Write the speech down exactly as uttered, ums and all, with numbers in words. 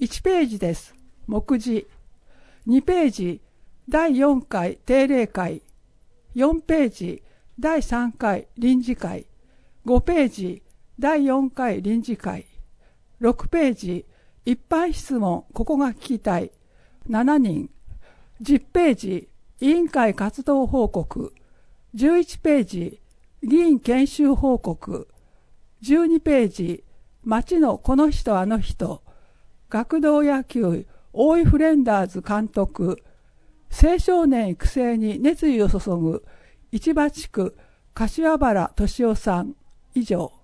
いちページです。目次。にページ、だいよんかい定例会。よんページ、だいさんかい臨時会。ごページ、だいよんかい臨時会。ろくページ、一般質問、ここが聞きたい。ななにん。じゅうページ、委員会活動報告。じゅういちページ、議員研修報告。じゅうにページ、町のこの人あの人。学童野球、大井フレンダーズ監督。青少年育成に熱意を注ぐ、市場地区、柏原俊夫さん。以上。